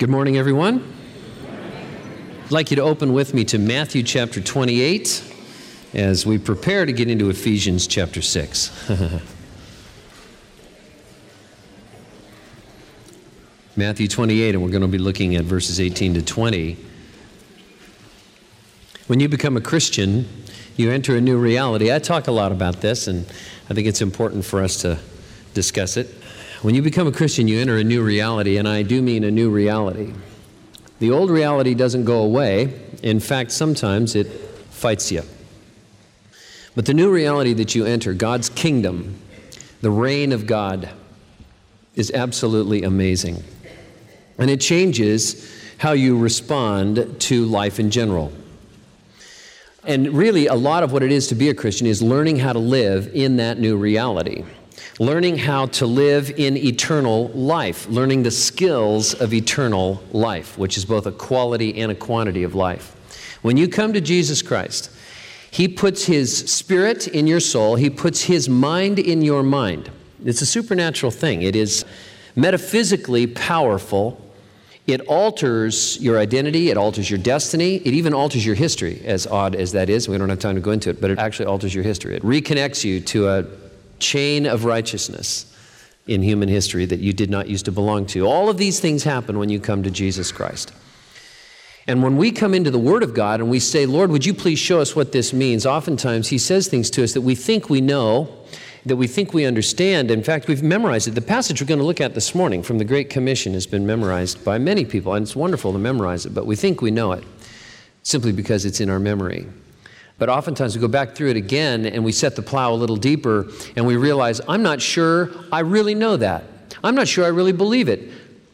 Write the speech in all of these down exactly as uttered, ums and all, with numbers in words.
Good morning, everyone. I'd like you to open with me to Matthew chapter twenty-eight as we prepare to get into Ephesians chapter six. Matthew twenty-eight, and we're going to be looking at verses eighteen to twenty. When you become a Christian, you enter a new reality. I talk a lot about this, and I think it's important for us to discuss it. When you become a Christian, you enter a new reality, and I do mean a new reality. The old reality doesn't go away. In fact, sometimes it fights you. But the new reality that you enter, God's kingdom, the reign of God, is absolutely amazing. And it changes how you respond to life in general. And really, a lot of what it is to be a Christian is learning how to live in that new reality. Learning how to live in eternal life, learning the skills of eternal life, which is both a quality and a quantity of life. When you come to Jesus Christ, He puts His Spirit in your soul. He puts His mind in your mind. It's a supernatural thing. It is metaphysically powerful. It alters your identity. It alters your destiny. It even alters your history, as odd as that is. We don't have time to go into it, but it actually alters your history. It reconnects you to a chain of righteousness in human history that you did not used to belong to. All of these things happen when you come to Jesus Christ. And when we come into the Word of God and we say, Lord, would you please show us what this means? Oftentimes He says things to us that we think we know, that we think we understand. In fact, we've memorized it. The passage we're going to look at this morning from the Great Commission has been memorized by many people, and it's wonderful to memorize it, but we think we know it simply because it's in our memory. But oftentimes we go back through it again and we set the plow a little deeper and we realize, I'm not sure I really know that. I'm not sure I really believe it.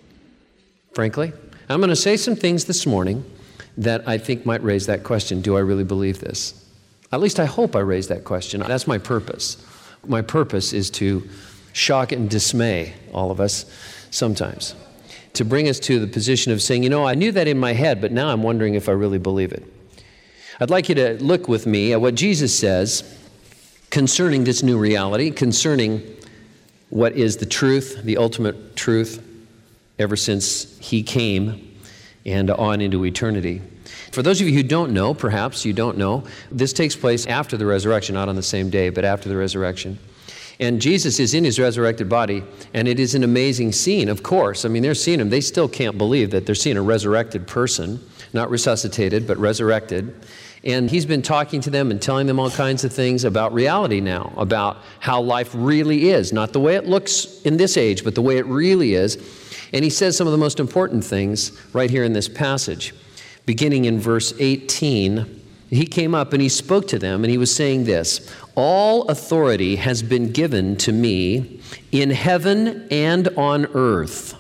Frankly, I'm going to say some things this morning that I think might raise that question. Do I really believe this? At least I hope I raise that question. That's my purpose. My purpose is to shock and dismay all of us sometimes. To bring us to the position of saying, you know, I knew that in my head, but now I'm wondering if I really believe it. I'd like you to look with me at what Jesus says concerning this new reality, concerning what is the truth, the ultimate truth, ever since He came and on into eternity. For those of you who don't know, perhaps you don't know, this takes place after the resurrection, not on the same day, but after the resurrection. And Jesus is in His resurrected body, and it is an amazing scene, of course. I mean, they're seeing Him. They still can't believe that they're seeing a resurrected person, not resuscitated, but resurrected. And He's been talking to them and telling them all kinds of things about reality now, about how life really is, not the way it looks in this age, but the way it really is. And He says some of the most important things right here in this passage. Beginning in verse eighteen, He came up and He spoke to them, and He was saying this, all authority has been given to me in heaven and on earth.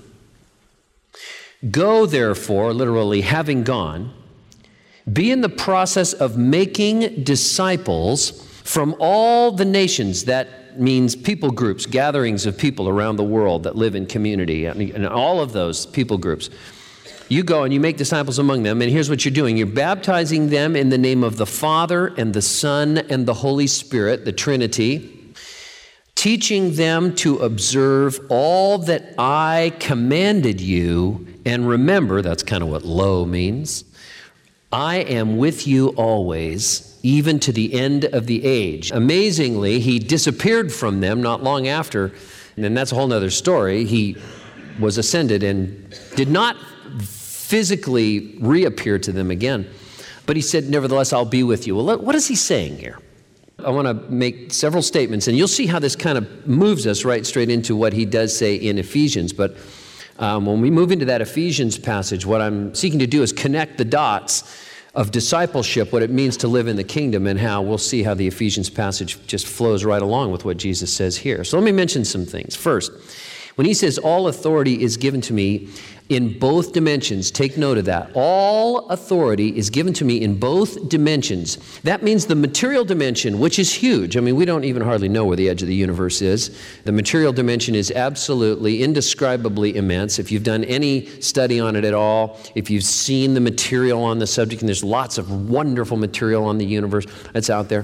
Go, therefore, literally having gone, be in the process of making disciples from all the nations. That means people groups, gatherings of people around the world that live in community, and all of those people groups. You go and you make disciples among them, and here's what you're doing. You're baptizing them in the name of the Father and the Son and the Holy Spirit, the Trinity, teaching them to observe all that I commanded you, and remember, that's kind of what lo means, I am with you always, even to the end of the age. Amazingly, He disappeared from them not long after, and that's a whole other story. He was ascended and did not physically reappear to them again. But He said, nevertheless, I'll be with you. Well, what is He saying here? I want to make several statements, and you'll see how this kind of moves us right straight into what He does say in Ephesians. But Um, when we move into that Ephesians passage, what I'm seeking to do is connect the dots of discipleship, what it means to live in the kingdom, and how we'll see how the Ephesians passage just flows right along with what Jesus says here. So let me mention some things. First, when He says, all authority is given to me in both dimensions, take note of that. All authority is given to me in both dimensions. That means the material dimension, which is huge. I mean, we don't even hardly know where the edge of the universe is. The material dimension is absolutely, indescribably immense. If you've done any study on it at all, if you've seen the material on the subject, and there's lots of wonderful material on the universe that's out there,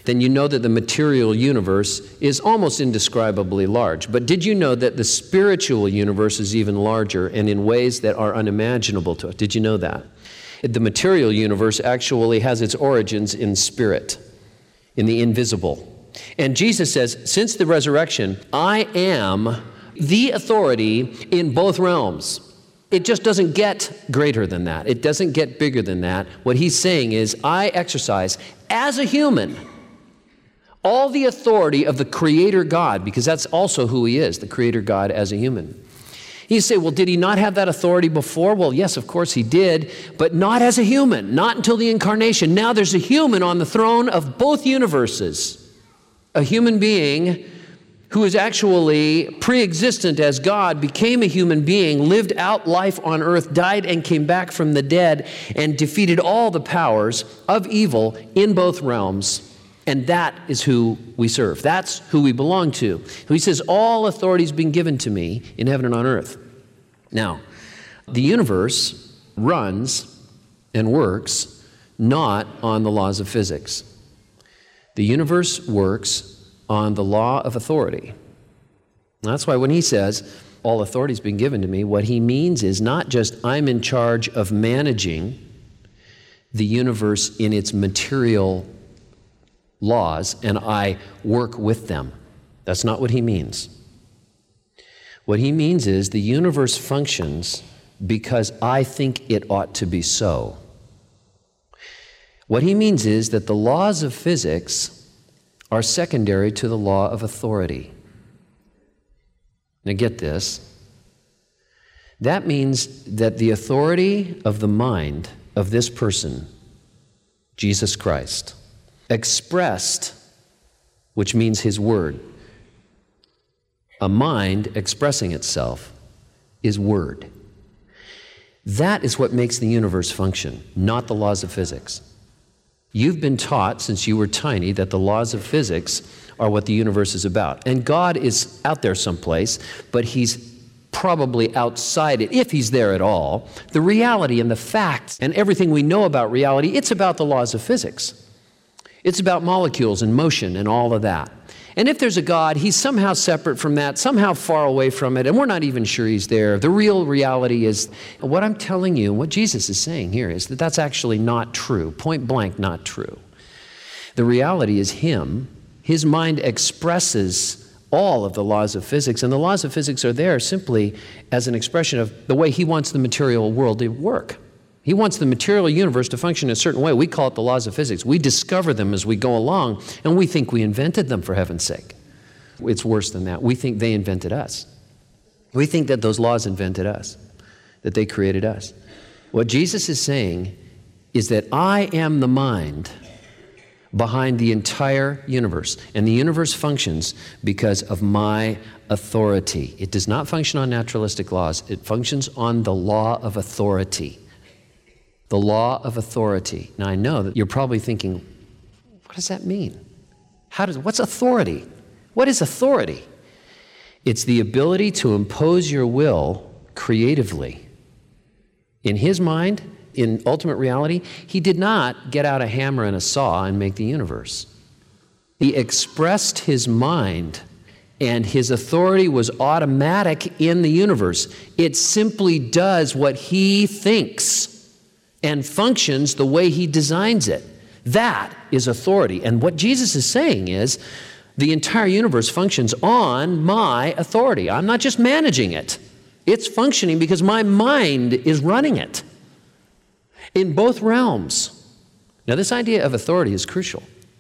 then you know that the material universe is almost indescribably large. But did you know that the spiritual universe is even larger and in ways that are unimaginable to us? Did you know that? The material universe actually has its origins in spirit, in the invisible. And Jesus says, since the resurrection, I am the authority in both realms. It just doesn't get greater than that. It doesn't get bigger than that. What he's saying is, I exercise, as a human, all the authority of the Creator God, because that's also who he is, the Creator God as a human. You say, well, did he not have that authority before? Well, yes, of course he did, but not as a human, not until the incarnation. Now there's a human on the throne of both universes, a human being who is actually pre-existent as God, became a human being, lived out life on earth, died and came back from the dead, and defeated all the powers of evil in both realms. And that is who we serve. That's who we belong to. He says, all authority has been given to me in heaven and on earth. Now, the universe runs and works not on the laws of physics. The universe works on the law of authority. That's why when he says, all authority has been given to me, what he means is not just I'm in charge of managing the universe in its material laws and I work with them. That's not what he means. What he means is the universe functions because I think it ought to be so. What he means is that the laws of physics are secondary to the law of authority. Now get this. That means that the authority of the mind of this person, Jesus Christ, expressed, which means his word, a mind expressing itself is word. That is what makes the universe function, not the laws of physics. You've been taught since you were tiny that the laws of physics are what the universe is about. And God is out there someplace, but he's probably outside it, if he's there at all. The reality and the facts and everything we know about reality, it's about the laws of physics. It's about molecules and motion and all of that. And if there's a God, he's somehow separate from that, somehow far away from it, and we're not even sure he's there. The real reality is, what I'm telling you, what Jesus is saying here is that that's actually not true, point blank not true. The reality is him. His mind expresses all of the laws of physics, and the laws of physics are there simply as an expression of the way he wants the material world to work. He wants the material universe to function in a certain way. We call it the laws of physics. We discover them as we go along, and we think we invented them, for heaven's sake. It's worse than that. We think they invented us. We think that those laws invented us, that they created us. What Jesus is saying is that I am the mind behind the entire universe, and the universe functions because of my authority. It does not function on naturalistic laws. It functions on the law of authority. The law of authority. Now, I know that you're probably thinking, what does that mean? How does, what's authority? What is authority? It's the ability to impose your will creatively. In his mind, in ultimate reality, he did not get out a hammer and a saw and make the universe. He expressed his mind, and his authority was automatic in the universe. It simply does what he thinks and functions the way he designs it. That is authority. And what Jesus is saying is, the entire universe functions on my authority. I'm not just managing it. It's functioning because my mind is running it in both realms. Now, this idea of authority is crucial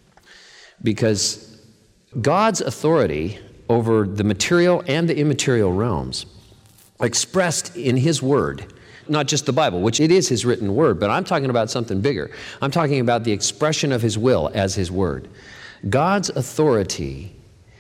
because God's authority over the material and the immaterial realms, expressed in his word, not just the Bible, which it is his written word, but I'm talking about something bigger. I'm talking about the expression of his will as his word. God's authority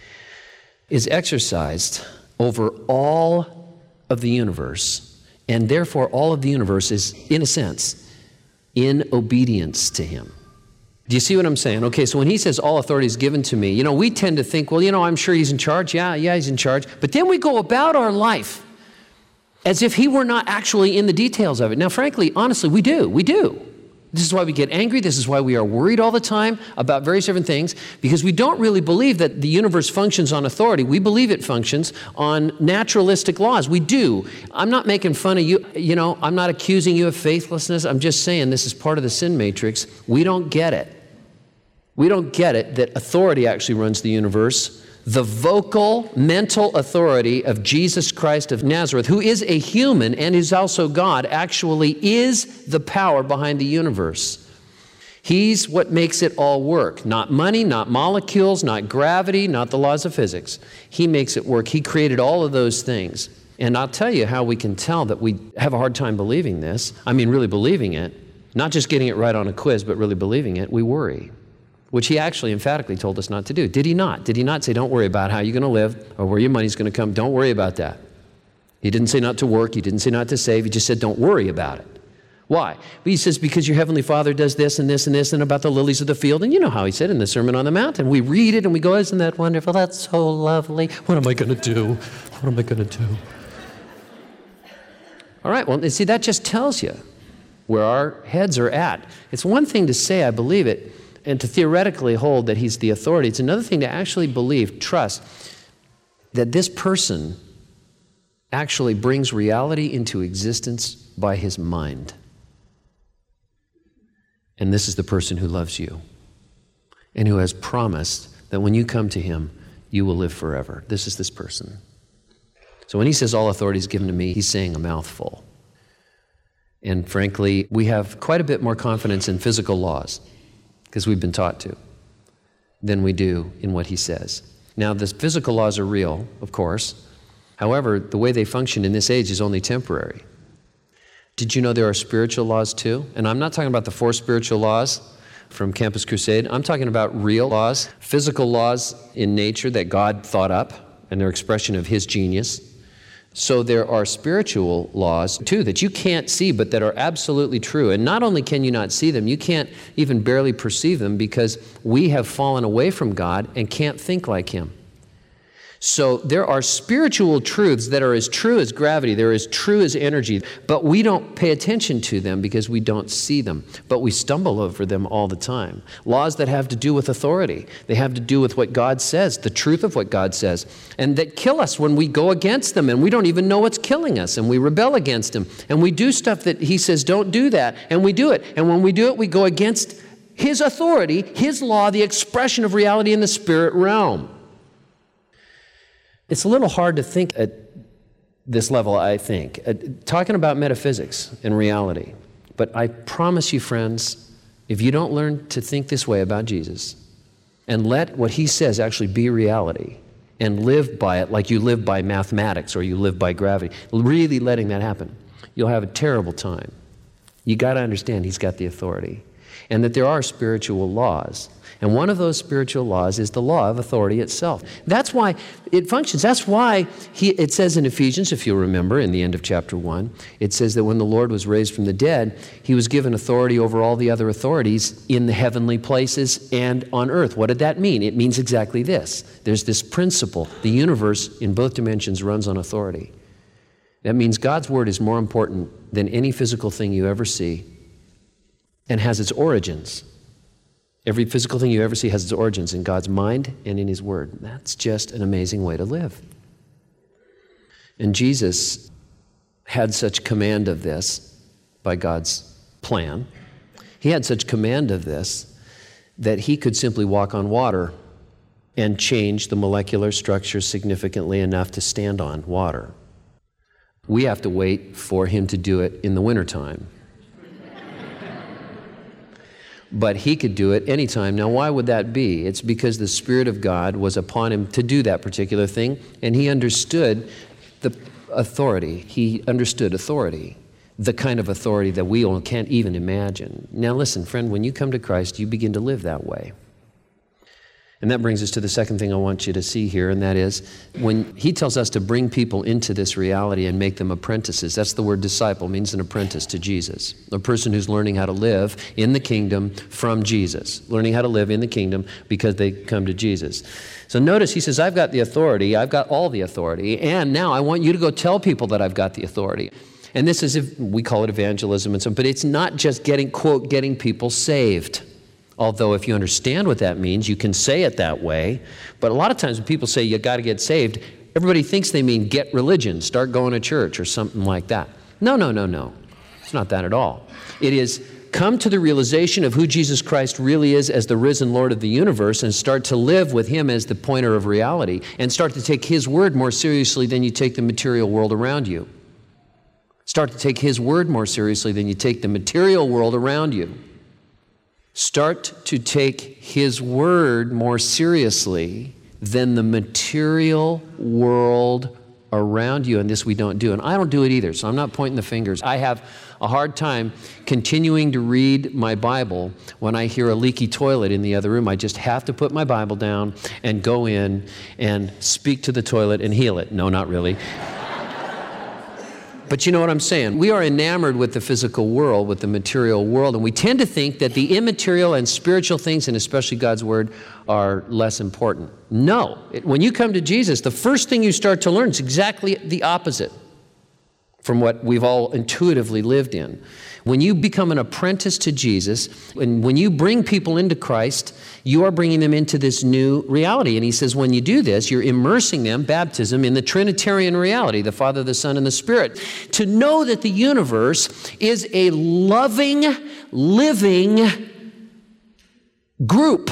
is exercised over all of the universe, and therefore all of the universe is, in a sense, in obedience to him. Do you see what I'm saying? Okay, so when he says all authority is given to me, you know, we tend to think, well, you know, I'm sure he's in charge. Yeah, yeah, he's in charge. But then we go about our life as if he were not actually in the details of it. Now, frankly, honestly, we do. We do. This is why we get angry. This is why we are worried all the time about various different things, because we don't really believe that the universe functions on authority. We believe it functions on naturalistic laws. We do. I'm not making fun of you. You know, I'm not accusing you of faithlessness. I'm just saying this is part of the sin matrix. We don't get it. We don't get it that authority actually runs the universe. The vocal, mental authority of Jesus Christ of Nazareth, who is a human and is also God, actually is the power behind the universe. He's what makes it all work. Not money, not molecules, not gravity, not the laws of physics. He makes it work. He created all of those things. And I'll tell you how we can tell that we have a hard time believing this. I mean, really believing it. Not just getting it right on a quiz, but really believing it. We worry. Which he actually emphatically told us not to do. Did he not? Did he not say, don't worry about how you're going to live or where your money's going to come? Don't worry about that. He didn't say not to work. He didn't say not to save. He just said, don't worry about it. Why? But he says, because your heavenly Father does this and this and this and about the lilies of the field. And you know how he said in the Sermon on the Mount. And we read it and we go, isn't that wonderful? That's so lovely. What am I going to do? What am I going to do? All right, well, see, that just tells you where our heads are at. It's one thing to say, I believe it, and to theoretically hold that he's the authority. It's another thing to actually believe, trust, that this person actually brings reality into existence by his mind. And this is the person who loves you and who has promised that when you come to him, you will live forever. This is this person. So when he says all authority is given to me, he's saying a mouthful. And frankly, we have quite a bit more confidence in physical laws, because we've been taught to, than we do in what he says. Now, the physical laws are real, of course. However, the way they function in this age is only temporary. Did you know there are spiritual laws too? And I'm not talking about the four spiritual laws from Campus Crusade. I'm talking about real laws, physical laws in nature that God thought up, and they're expression of his genius. So there are spiritual laws, too, that you can't see, but that are absolutely true. And not only can you not see them, you can't even barely perceive them because we have fallen away from God and can't think like him. So there are spiritual truths that are as true as gravity, they're as true as energy, but we don't pay attention to them because we don't see them, but we stumble over them all the time. Laws that have to do with authority, they have to do with what God says, the truth of what God says, and that kill us when we go against them and we don't even know what's killing us and we rebel against him and we do stuff that he says don't do that and we do it, and when we do it we go against his authority, his law, the expression of reality in the spirit realm. It's a little hard to think at this level, I think, uh, talking about metaphysics and reality. But I promise you, friends, if you don't learn to think this way about Jesus and let what he says actually be reality and live by it like you live by mathematics or you live by gravity, really letting that happen, you'll have a terrible time. You got to understand he's got the authority and that there are spiritual laws. And one of those spiritual laws is the law of authority itself. That's why it functions. That's why he, it says in Ephesians, if you'll remember, in the end of chapter one, it says that when the Lord was raised from the dead, he was given authority over all the other authorities in the heavenly places and on earth. What did that mean? It means exactly this. There's this principle. The universe in both dimensions runs on authority. That means God's word is more important than any physical thing you ever see and has its origins. Every physical thing you ever see has its origins in God's mind and in his word. That's just an amazing way to live. And Jesus had such command of this by God's plan. He had such command of this that he could simply walk on water and change the molecular structure significantly enough to stand on water. We have to wait for him to do it in the wintertime. But he could do it anytime. Now, why would that be? It's because the Spirit of God was upon him to do that particular thing, and he understood the authority. He understood authority, the kind of authority that we all can't even imagine. Now, listen, friend, when you come to Christ, you begin to live that way. And that brings us to the second thing I want you to see here, and that is when he tells us to bring people into this reality and make them apprentices. That's the word disciple, means an apprentice to Jesus, a person who's learning how to live in the kingdom from Jesus, learning how to live in the kingdom because they come to Jesus. So notice he says, I've got the authority, I've got all the authority, and now I want you to go tell people that I've got the authority. And this is, if we call it evangelism and so, but it's not just getting, quote, getting people saved. Although if you understand what that means, you can say it that way. But a lot of times when people say you got to get saved, everybody thinks they mean get religion, start going to church or something like that. No, no, no, no. It's not that at all. It is come to the realization of who Jesus Christ really is as the risen Lord of the universe and start to live with him as the pointer of reality and start to take his word more seriously than you take the material world around you. Start to take his word more seriously than you take the material world around you. Start to take his word more seriously than the material world around you, and this we don't do. And I don't do it either, so I'm not pointing the fingers. I have a hard time continuing to read my Bible when I hear a leaky toilet in the other room. I just have to put my Bible down and go in and speak to the toilet and heal it. No, not really. But you know what I'm saying? We are enamored with the physical world, with the material world, and we tend to think that the immaterial and spiritual things, and especially God's Word, are less important. No. It, when you come to Jesus, the first thing you start to learn is exactly the opposite from what we've all intuitively lived in. When you become an apprentice to Jesus, and when you bring people into Christ, you are bringing them into this new reality. And he says when you do this, you're immersing them, baptism, in the Trinitarian reality, the Father, the Son, and the Spirit. To know that the universe is a loving, living group.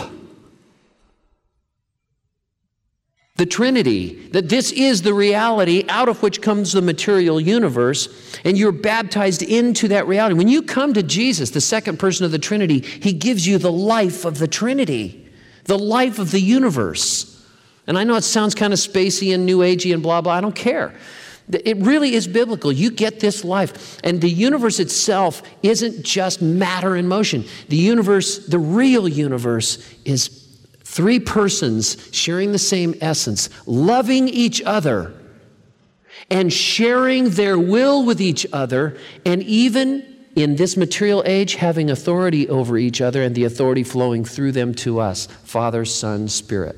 The Trinity, that this is the reality out of which comes the material universe, and you're baptized into that reality. When you come to Jesus, the second person of the Trinity, he gives you the life of the Trinity, the life of the universe. And I know it sounds kind of spacey and new agey and blah, blah, I don't care. It really is biblical. You get this life. And the universe itself isn't just matter in motion. The universe, the real universe, is three persons sharing the same essence, loving each other, and sharing their will with each other, and even in this material age, having authority over each other and the authority flowing through them to us, Father, Son, Spirit.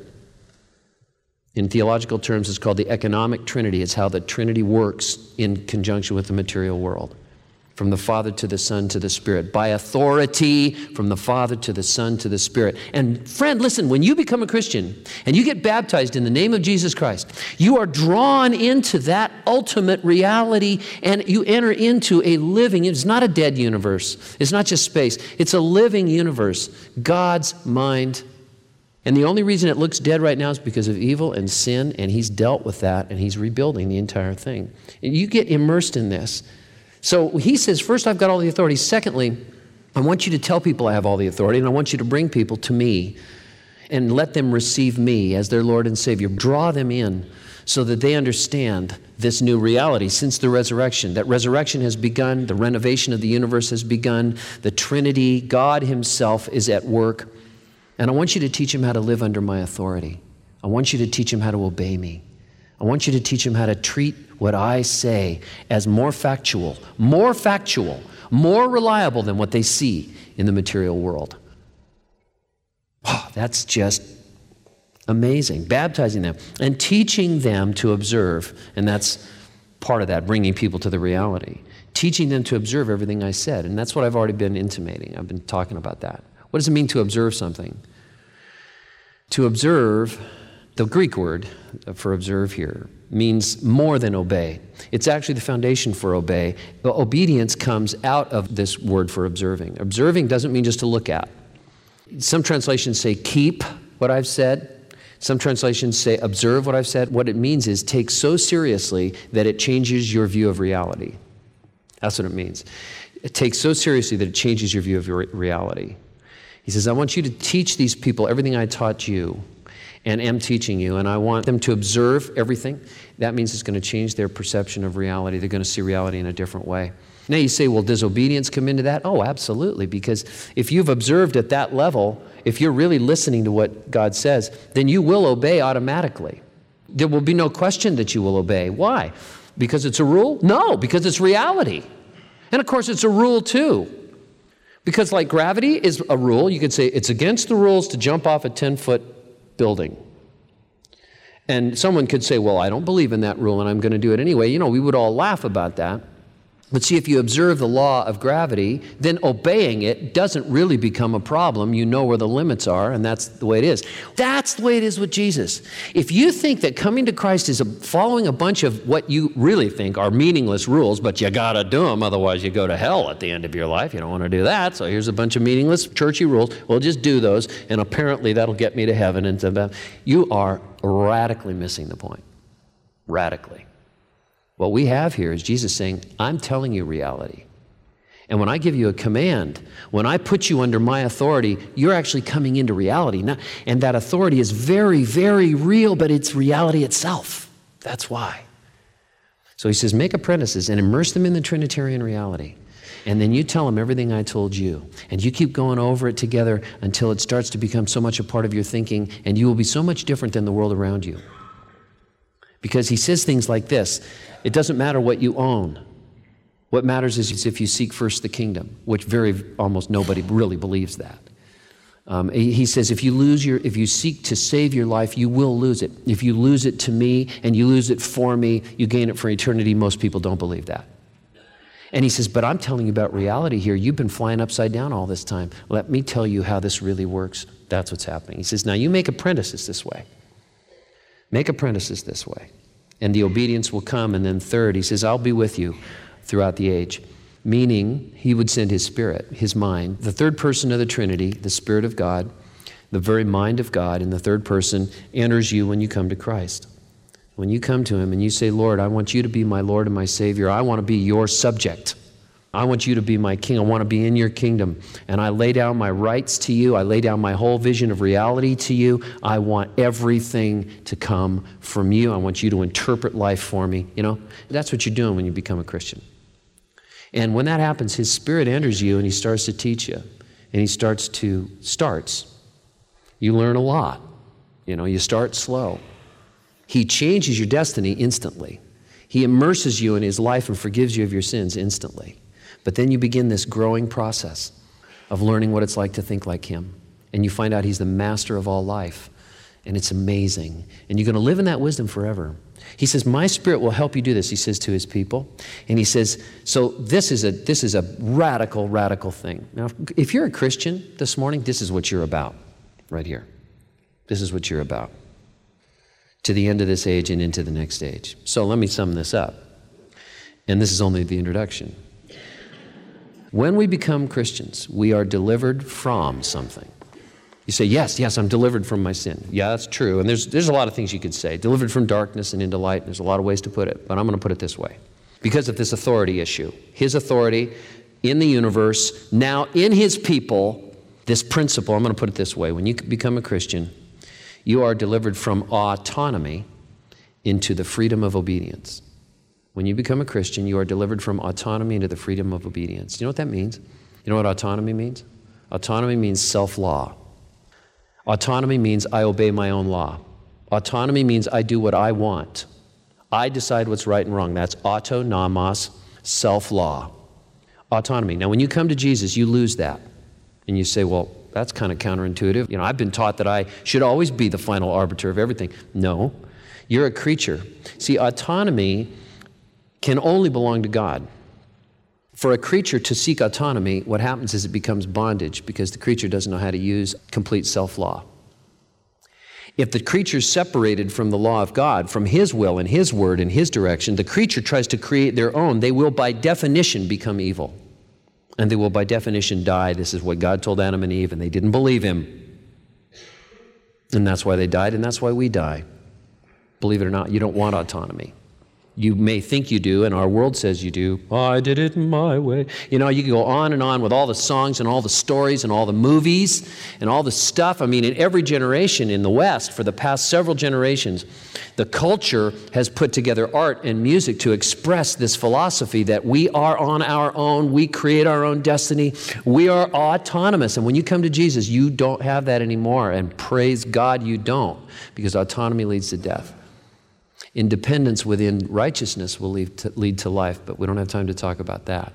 In theological terms, it's called the economic Trinity. It's how the Trinity works in conjunction with the material world. From the Father to the Son to the Spirit. By authority, from the Father to the Son to the Spirit. And friend, listen, when you become a Christian and you get baptized in the name of Jesus Christ, you are drawn into that ultimate reality and you enter into a living, it's not a dead universe. It's not just space. It's a living universe. God's mind. And the only reason it looks dead right now is because of evil and sin, and he's dealt with that and he's rebuilding the entire thing. And you get immersed in this. So he says, first, I've got all the authority. Secondly, I want you to tell people I have all the authority, and I want you to bring people to me and let them receive me as their Lord and Savior. Draw them in so that they understand this new reality since the resurrection. That resurrection has begun. The renovation of the universe has begun. The Trinity, God himself is at work. And I want you to teach him how to live under my authority. I want you to teach him how to obey me. I want you to teach them how to treat what I say as more factual, more factual, more reliable than what they see in the material world. Oh, that's just amazing. Baptizing them and teaching them to observe, and that's part of that, bringing people to the reality. Teaching them to observe everything I said, and that's what I've already been intimating. I've been talking about that. What does it mean to observe something? To observe, the Greek word for observe here means more than obey. It's actually the foundation for obey. The obedience comes out of this word for observing. Observing doesn't mean just to look at. Some translations say keep what I've said. Some translations say observe what I've said. What it means is take so seriously that it changes your view of reality. That's what it means. It takes so seriously that it changes your view of your reality. He says, I want you to teach these people everything I taught you and am teaching you, and I want them to observe everything. That means it's going to change their perception of reality. They're going to see reality in a different way. Now you say, well, does obedience come into that? Oh, absolutely, because if you've observed at that level, if you're really listening to what God says, then you will obey automatically. There will be no question that you will obey. Why? Because it's a rule? No, because it's reality. And of course, it's a rule too. Because like gravity is a rule, you could say it's against the rules to jump off a ten-foot building. And someone could say, well, I don't believe in that rule and I'm going to do it anyway. You know, we would all laugh about that. But see, if you observe the law of gravity, then obeying it doesn't really become a problem. You know where the limits are, and that's the way it is. That's the way it is with Jesus. If you think that coming to Christ is a, following a bunch of what you really think are meaningless rules, but you gotta do them, otherwise you go to hell at the end of your life. You don't want to do that, so here's a bunch of meaningless churchy rules. Well, just do those, and apparently that'll get me to heaven. And to, you are radically missing the point. Radically. What we have here is Jesus saying, I'm telling you reality. And when I give you a command, when I put you under my authority, you're actually coming into reality. Now, and that authority is very, very real, but it's reality itself. That's why. So he says, make apprentices and immerse them in the Trinitarian reality. And then you tell them everything I told you. And you keep going over it together until it starts to become so much a part of your thinking, and you will be so much different than the world around you. Because he says things like this, it doesn't matter what you own. What matters is if you seek first the kingdom, which very, almost nobody really believes that. Um, he says, if you lose your, if you seek to save your life, you will lose it. If you lose it to me and you lose it for me, you gain it for eternity. Most people don't believe that. And he says, but I'm telling you about reality here. You've been flying upside down all this time. Let me tell you how this really works. That's what's happening. He says, now you make apprentices this way. Make apprentices this way. And the obedience will come. And then third, he says, I'll be with you throughout the age. Meaning, he would send his spirit, his mind. The third person of the Trinity, the Spirit of God, the very mind of God in the third person, enters you when you come to Christ. When you come to him and you say, Lord, I want you to be my Lord and my Savior. I want to be your subject. I want you to be my king. I want to be in your kingdom. And I lay down my rights to you. I lay down my whole vision of reality to you. I want everything to come from you. I want you to interpret life for me. You know, that's what you're doing when you become a Christian. And when that happens, his spirit enters you and he starts to teach you. And he starts to, starts. You learn a lot. You know, you start slow. He changes your destiny instantly. He immerses you in his life and forgives you of your sins instantly. But then you begin this growing process of learning what it's like to think like him. And you find out he's the master of all life. And it's amazing. And you're going to live in that wisdom forever. He says, my spirit will help you do this, he says to his people. And he says, so this is a this is a radical, radical thing. Now, if you're a Christian this morning, this is what you're about right here. This is what you're about. To the end of this age and into the next age. So let me sum this up. And this is only the introduction. When we become Christians, we are delivered from something. You say, yes, yes, I'm delivered from my sin. Yeah, that's true. And there's there's a lot of things you could say. Delivered from darkness and into light. There's a lot of ways to put it. But I'm going to put it this way. Because of this authority issue. His authority in the universe, now in his people, this principle, I'm going to put it this way. When you become a Christian, you are delivered from autonomy into the freedom of obedience. When you become a Christian, you are delivered from autonomy into the freedom of obedience. Do you know what that means? You know what autonomy means? Autonomy means self-law. Autonomy means I obey my own law. Autonomy means I do what I want. I decide what's right and wrong. That's autonomos, self-law. Autonomy. Now, when you come to Jesus, you lose that. And you say, well, that's kind of counterintuitive. You know, I've been taught that I should always be the final arbiter of everything. No, you're a creature. See, autonomy can only belong to God. For a creature to seek autonomy, what happens is it becomes bondage because the creature doesn't know how to use complete self-law. If the creature's separated from the law of God, from his will and his word and his direction, the creature tries to create their own, they will by definition become evil. And they will by definition die. This is what God told Adam and Eve, and they didn't believe him. And that's why they died, and that's why we die. Believe it or not, you don't want autonomy. You may think you do, and our world says you do. I did it my way. You know, you can go on and on with all the songs and all the stories and all the movies and all the stuff. I mean, in every generation in the West, for the past several generations, the culture has put together art and music to express this philosophy that we are on our own, we create our own destiny, we are autonomous. And when you come to Jesus, you don't have that anymore. And praise God you don't, because autonomy leads to death. Independence within righteousness will lead to, lead to life, but we don't have time to talk about that.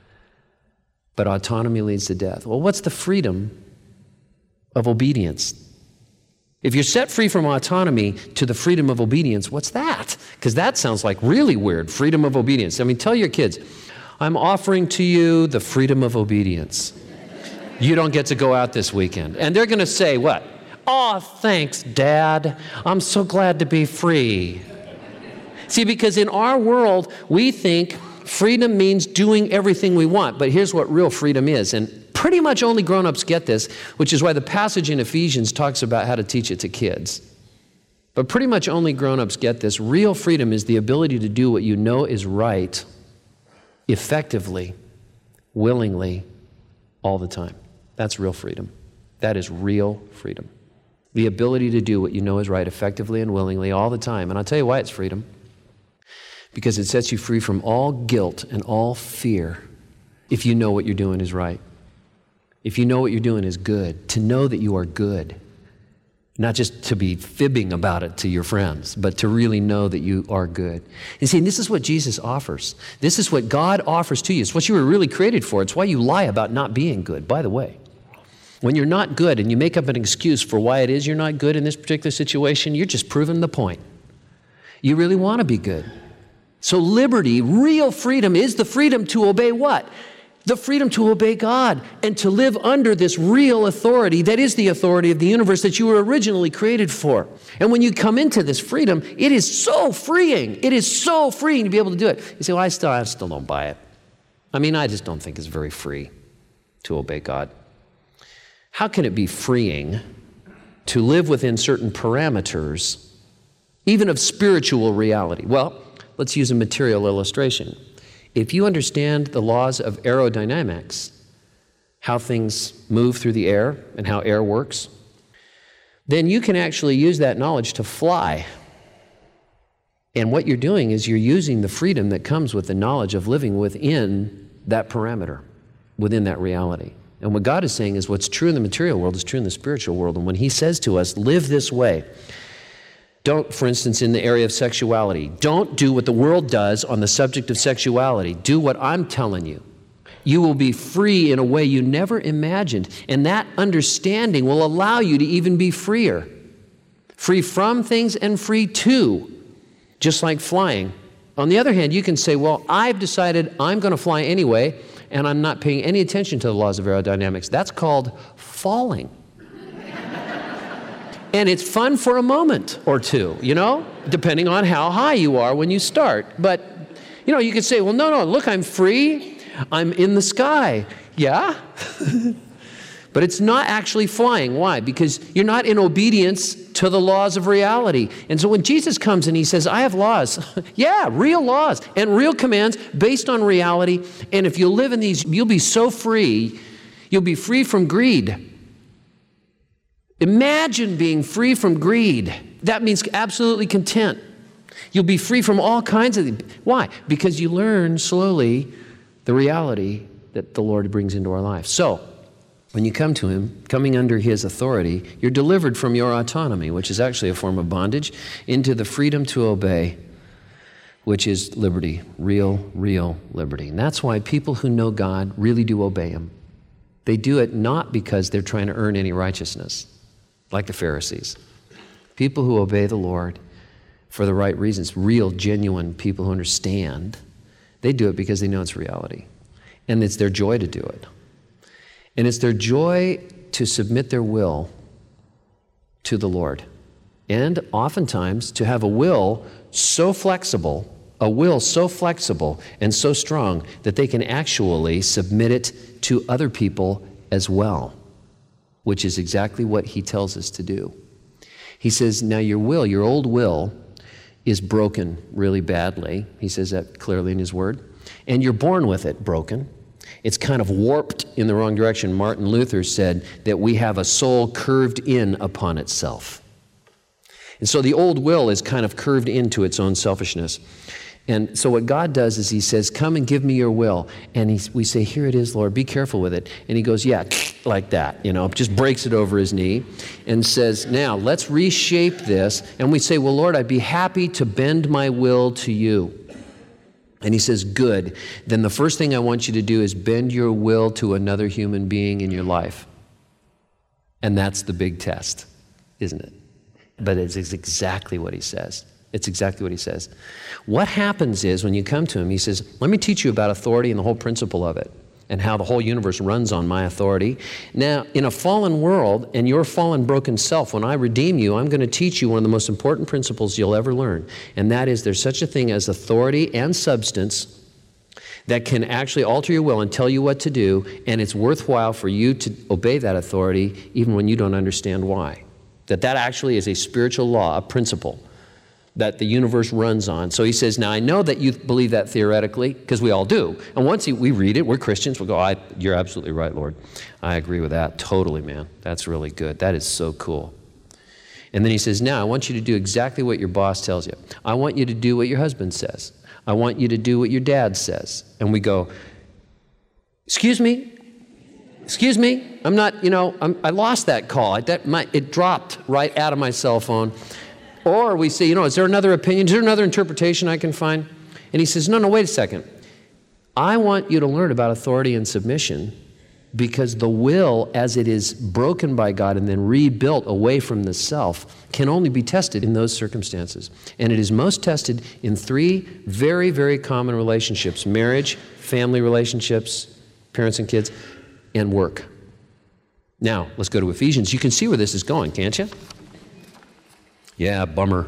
But autonomy leads to death. Well, what's the freedom of obedience? If you're set free from autonomy to the freedom of obedience, what's that? Because that sounds like really weird, freedom of obedience. I mean, tell your kids, I'm offering to you the freedom of obedience. You don't get to go out this weekend. And they're going to say what? Oh, thanks, Dad. I'm so glad to be free. See, because in our world, we think freedom means doing everything we want. But here's what real freedom is. And pretty much only grown-ups get this, which is why the passage in Ephesians talks about how to teach it to kids. But pretty much only grown-ups get this. Real freedom is the ability to do what you know is right, effectively, willingly, all the time. That's real freedom. That is real freedom. The ability to do what you know is right, effectively and willingly, all the time. And I'll tell you why it's freedom. Because it sets you free from all guilt and all fear if you know what you're doing is right. If you know what you're doing is good, to know that you are good. Not just to be fibbing about it to your friends, but to really know that you are good. And see, this is what Jesus offers. This is what God offers to you. It's what you were really created for. It's why you lie about not being good, by the way. When you're not good and you make up an excuse for why it is you're not good in this particular situation, you're just proving the point. You really want to be good. So liberty, real freedom, is the freedom to obey what? The freedom to obey God and to live under this real authority that is the authority of the universe that you were originally created for. And when you come into this freedom, it is so freeing. It is so freeing to be able to do it. You say, well, I still, I still don't buy it. I mean, I just don't think it's very free to obey God. How can it be freeing to live within certain parameters, even of spiritual reality? Well, let's use a material illustration. If you understand the laws of aerodynamics, how things move through the air and how air works, then you can actually use that knowledge to fly. And what you're doing is you're using the freedom that comes with the knowledge of living within that parameter, within that reality. And what God is saying is what's true in the material world is true in the spiritual world. And when he says to us, live this way, don't, for instance, in the area of sexuality, don't do what the world does on the subject of sexuality. Do what I'm telling you. You will be free in a way you never imagined. And that understanding will allow you to even be freer. Free from things and free to, just like flying. On the other hand, you can say, well, I've decided I'm going to fly anyway, and I'm not paying any attention to the laws of aerodynamics. That's called falling. And it's fun for a moment or two, you know, depending on how high you are when you start. But, you know, you could say, well, no, no, look, I'm free. I'm in the sky. Yeah? But it's not actually flying. Why? Because you're not in obedience to the laws of reality. And so when Jesus comes and he says, I have laws, yeah, real laws and real commands based on reality. And if you live in these, you'll be so free, you'll be free from greed. Imagine being free from greed. That means absolutely content. You'll be free from all kinds of things. Why? Because you learn slowly the reality that the Lord brings into our life. So, when you come to him, coming under his authority, you're delivered from your autonomy, which is actually a form of bondage, into the freedom to obey, which is liberty, real, real liberty. And that's why people who know God really do obey him. They do it not because they're trying to earn any righteousness, like the Pharisees. People who obey the Lord for the right reasons, real, genuine people who understand, they do it because they know it's reality. And it's their joy to do it. And it's their joy to submit their will to the Lord. And oftentimes to have a will so flexible, a will so flexible and so strong that they can actually submit it to other people as well, which is exactly what he tells us to do. He says, now your will, your old will, is broken really badly. He says that clearly in his word. And you're born with it broken. It's kind of warped in the wrong direction. Martin Luther said that we have a soul curved in upon itself. And so the old will is kind of curved into its own selfishness. And so what God does is he says, come and give me your will. And he, we say, here it is, Lord, be careful with it. And he goes, yeah, like that, you know, just breaks it over his knee and says, now let's reshape this. And we say, well, Lord, I'd be happy to bend my will to you. And he says, good. Then the first thing I want you to do is bend your will to another human being in your life. And that's the big test, isn't it? But it's exactly what he says. It's exactly what he says. What happens is when you come to him, he says, let me teach you about authority and the whole principle of it and how the whole universe runs on my authority. Now, in a fallen world and your fallen, broken self, when I redeem you, I'm going to teach you one of the most important principles you'll ever learn, and that is there's such a thing as authority and substance that can actually alter your will and tell you what to do, and it's worthwhile for you to obey that authority even when you don't understand why. That that actually is a spiritual law, a principle that the universe runs on. So he says, now I know that you believe that theoretically, because we all do. And once we read it, we're Christians, we'll go, I, you're absolutely right, Lord. I agree with that. Totally, man. That's really good. That is so cool. And then he says, now I want you to do exactly what your boss tells you. I want you to do what your husband says. I want you to do what your dad says. And we go, excuse me? Excuse me? I'm not, you know, I'm, I lost that call. I, that, my, it dropped right out of my cell phone. Or we say, you know, is there another opinion? Is there another interpretation I can find? And he says, no, no, wait a second. I want you to learn about authority and submission because the will, as it is broken by God and then rebuilt away from the self, can only be tested in those circumstances. And it is most tested in three very, very common relationships: marriage, family relationships, parents and kids, and work. Now, let's go to Ephesians. You can see where this is going, can't you? Yeah, bummer.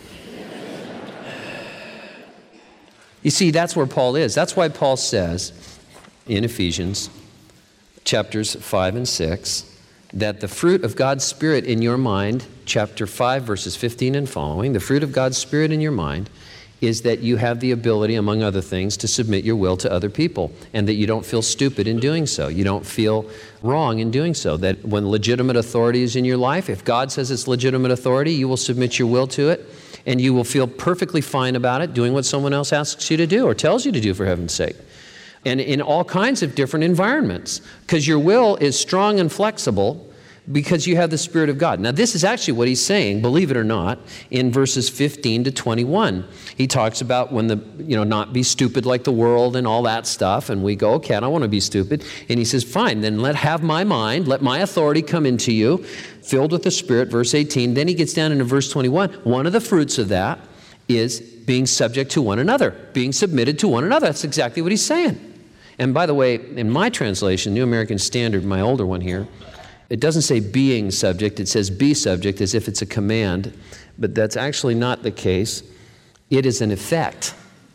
You see, that's where Paul is. That's why Paul says in Ephesians chapters five and six that the fruit of God's Spirit in your mind, chapter five, verses fifteen and following, the fruit of God's Spirit in your mind is that you have the ability, among other things, to submit your will to other people, and that you don't feel stupid in doing so. You don't feel wrong in doing so. That when legitimate authority is in your life, if God says it's legitimate authority, you will submit your will to it, and you will feel perfectly fine about it, doing what someone else asks you to do or tells you to do, for heaven's sake. And in all kinds of different environments, because your will is strong and flexible because you have the Spirit of God. Now, this is actually what he's saying, believe it or not, in verses fifteen to twenty-one. He talks about when the, you know, not be stupid like the world and all that stuff. And we go, okay, I don't want to be stupid. And he says, fine, then let have my mind, let my authority come into you, filled with the Spirit, verse eighteen. Then he gets down into verse twenty-one. One of the fruits of that is being subject to one another, being submitted to one another. That's exactly what he's saying. And by the way, in my translation, New American Standard, my older one here, it doesn't say being subject, it says be subject as if it's a command, but that's actually not the case. It is an effect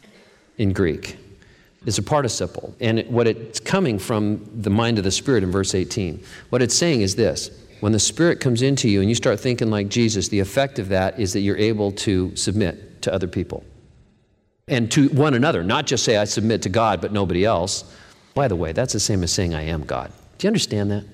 in Greek. It's a participle. And it, what it's coming from the mind of the Spirit in verse eighteen. What it's saying is this: when the Spirit comes into you and you start thinking like Jesus, the effect of that is that you're able to submit to other people. And to one another, not just say I submit to God but nobody else. By the way, that's the same as saying I am God. Do you understand that?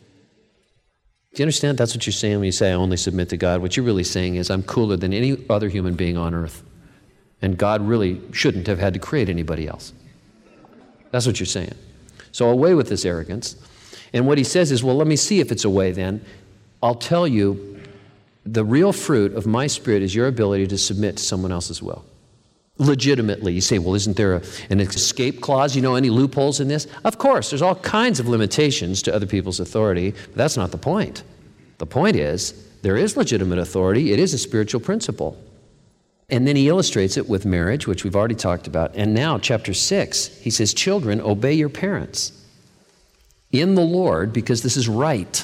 Do you understand? That's what you're saying when you say I only submit to God. What you're really saying is I'm cooler than any other human being on earth. And God really shouldn't have had to create anybody else. That's what you're saying. So away with this arrogance. And what he says is, well, let me see if it's away then. I'll tell you, the real fruit of my Spirit is your ability to submit to someone else's will. Legitimately. You say, well, isn't there a, an escape clause? You know, any loopholes in this? Of course, there's all kinds of limitations to other people's authority, but that's not the point. The point is, there is legitimate authority. It is a spiritual principle. And then he illustrates it with marriage, which we've already talked about. And now, chapter six, he says, children, obey your parents in the Lord, because this is right.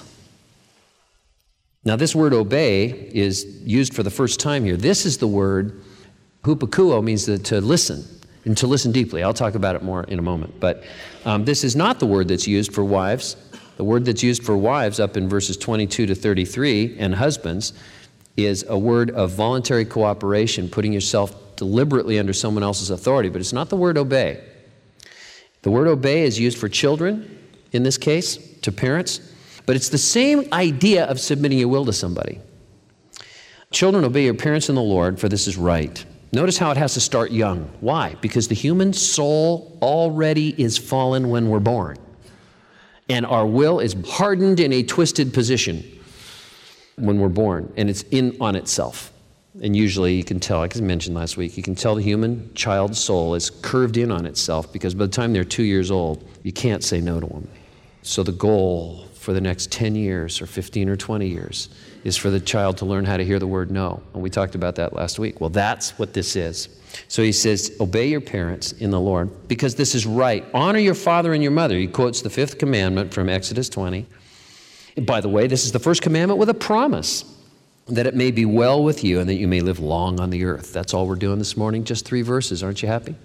Now, this word obey is used for the first time here. This is the word hupakuo, means to, to listen, and to listen deeply. I'll talk about it more in a moment. But um, this is not the word that's used for wives. The word that's used for wives up in verses twenty-two to thirty-three, and husbands, is a word of voluntary cooperation, putting yourself deliberately under someone else's authority. But it's not the word obey. The word obey is used for children, in this case, to parents. But it's the same idea of submitting your will to somebody. Children, obey your parents in the Lord, for this is right. Notice how it has to start young. Why? Because the human soul already is fallen when we're born. And our will is hardened in a twisted position when we're born. And it's in on itself. And usually you can tell, like I mentioned last week, you can tell the human child's soul is curved in on itself because by the time they're two years old, you can't say no to them. So the goal for the next ten years or fifteen or twenty years is for the child to learn how to hear the word no. And we talked about that last week. Well, that's what this is. So he says, obey your parents in the Lord because this is right. Honor your father and your mother. He quotes the fifth commandment from Exodus twenty. And by the way, this is the first commandment with a promise that it may be well with you and that you may live long on the earth. That's all we're doing this morning, just three verses. Aren't you happy?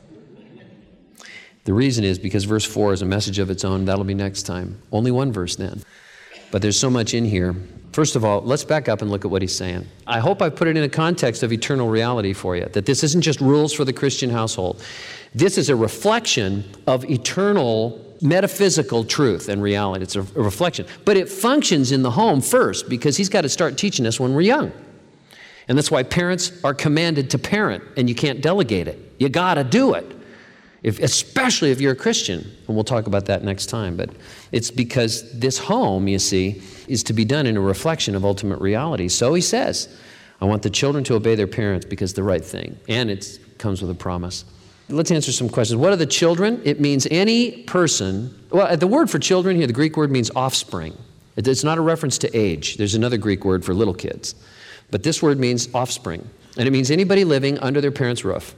The reason is because verse four is a message of its own. That'll be next time. Only one verse then. But there's so much in here. First of all, let's back up and look at what he's saying. I hope I've put it in a context of eternal reality for you, that this isn't just rules for the Christian household. This is a reflection of eternal metaphysical truth and reality. It's a, a reflection. But it functions in the home first because he's got to start teaching us when we're young. And that's why parents are commanded to parent, and you can't delegate it. You got to do it. If, especially if you're a Christian, and we'll talk about that next time. But it's because this home, you see, is to be done in a reflection of ultimate reality. So he says, I want the children to obey their parents because the right thing. And it comes with a promise. Let's answer some questions. What are the children? It means any person. Well, the word for children here, the Greek word means offspring. It's not a reference to age. There's another Greek word for little kids. But this word means offspring. And it means anybody living under their parents' roof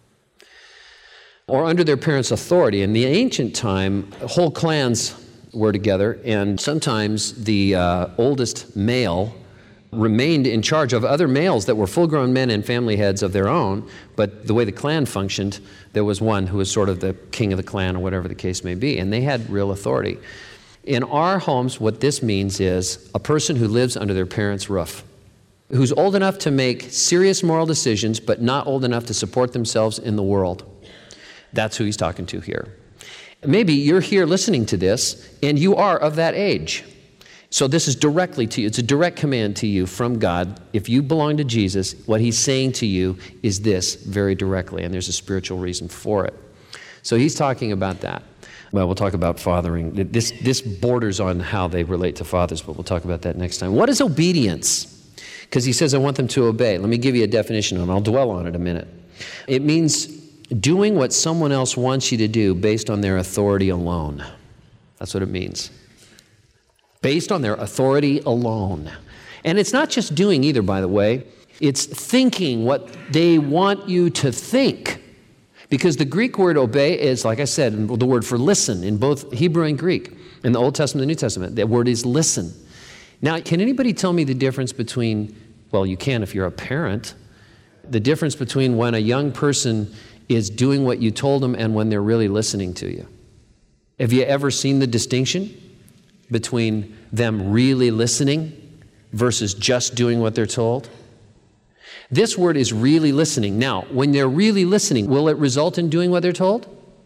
or under their parents' authority. In the ancient time, whole clans were together, and sometimes the uh, oldest male remained in charge of other males that were full-grown men and family heads of their own, but the way the clan functioned, there was one who was sort of the king of the clan or whatever the case may be, and they had real authority. In our homes, what this means is a person who lives under their parents' roof, who's old enough to make serious moral decisions, but not old enough to support themselves in the world. That's who he's talking to here. Maybe you're here listening to this, and you are of that age. So this is directly to you. It's a direct command to you from God. If you belong to Jesus, what he's saying to you is this very directly, and there's a spiritual reason for it. So he's talking about that. Well, we'll talk about fathering. This, this borders on how they relate to fathers, but we'll talk about that next time. What is obedience? Because he says, I want them to obey. Let me give you a definition, and I'll dwell on it a minute. It means doing what someone else wants you to do based on their authority alone. That's what it means. Based on their authority alone. And it's not just doing either, by the way. It's thinking what they want you to think. Because the Greek word obey is, like I said, the word for listen in both Hebrew and Greek. In the Old Testament and the New Testament, the word is listen. Now, can anybody tell me the difference between, well, you can if you're a parent, the difference between when a young person is doing what you told them and when they're really listening to you? Have you ever seen the distinction between them really listening versus just doing what they're told? This word is really listening. Now, when they're really listening, will it result in doing what they're told?